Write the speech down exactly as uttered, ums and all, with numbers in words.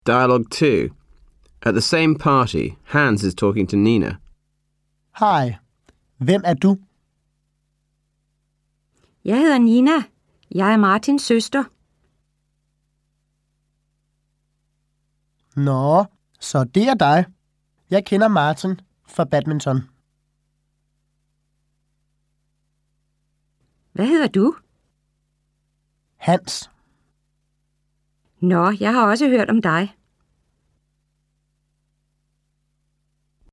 Dialogue two. At the same party, Hans is talking to Nina. Hej. Hvem er du? Jeg hedder Nina. Jeg er Martins søster. Nå, så det er dig. Jeg kender Martin fra badminton. Hvad hedder du? Hans. Nå, jeg har også hørt om dig.